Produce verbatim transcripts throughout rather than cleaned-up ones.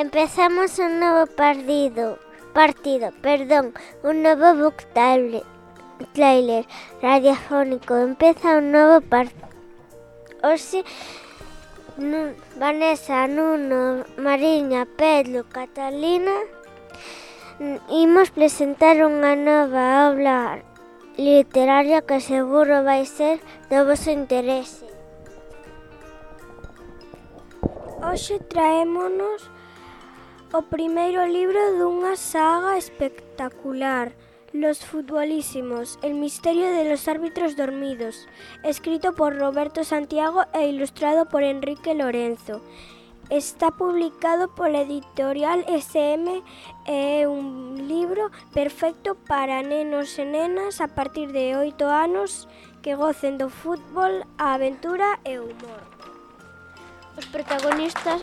Empezamos un novo partido, partido, perdón, un novo book trailer, trailer radiofónico. Empeza un novo partido. Hoxe, Vanessa, Nuno, Mariña, Pedro, Catalina, imos presentar unha nova obra literaria que seguro vai ser do vosso interese. Hoxe traémonos o primeiro libro dunha saga espectacular, Los futbolísimos, el misterio de los árbitros dormidos, escrito por Roberto Santiago e ilustrado por Enrique Lorenzo. Está publicado pola editorial S M e é un libro perfecto para nenos e nenas a partir de oito anos que gocen do fútbol, a aventura e o humor. Os protagonistas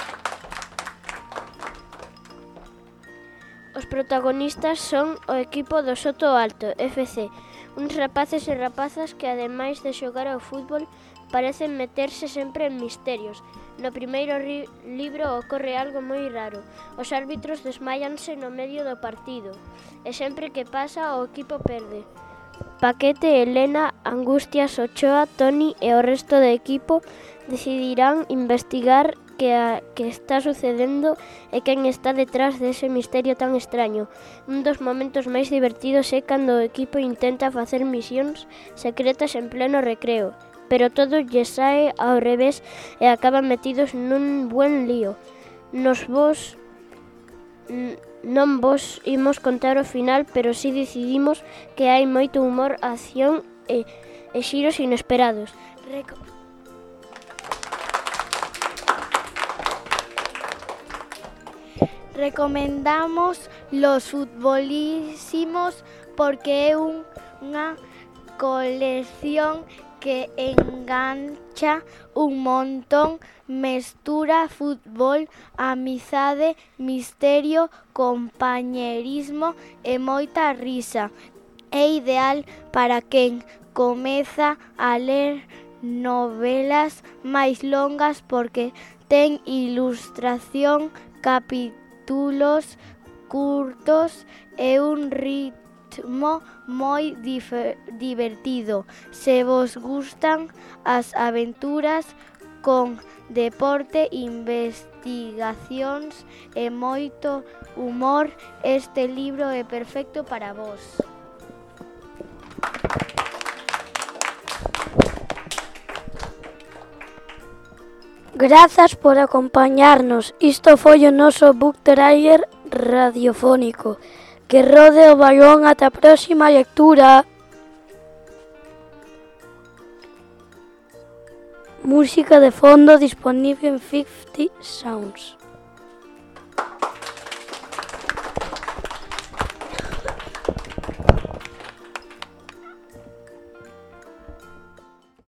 Os protagonistas son o equipo do Soto Alto F C, uns rapaces e rapazas que, ademais de xogar ao fútbol, parecen meterse sempre en misterios. No primeiro ri- libro ocorre algo moi raro. Os árbitros desmaianse no medio do partido e sempre que pasa o equipo perde. Paquete, Elena, Angustias, Ochoa, Toni e o resto do equipo decidirán investigar que, a, que está sucedendo e quen está detrás dese misterio tan extraño. Un dos momentos máis divertidos é cando o equipo intenta facer misións secretas en pleno recreo, pero todo lle sae ao revés e acaban metidos nun buen lío. Nos vos non vos imos contar o final, pero si decidimos que hai moito humor, acción e, e xiros inesperados. Reco- Recomendamos Los futbolísimos porque é un, unha colección que engancha un montón, mestura fútbol, amizade, misterio, compañerismo e moita risa. É ideal para quen comeza a ler novelas máis longas porque ten ilustración, capítulos curtos e un ritmo moi difer- divertido. Se vos gustan as aventuras con deporte, investigacións e moito humor, este libro é perfecto para vos. Grazas por acompañarnos. Isto foi o noso book trailer radiofónico. Que rode o balón ata a próxima lectura. Música de fondo dispoñible en Fifty Sounds.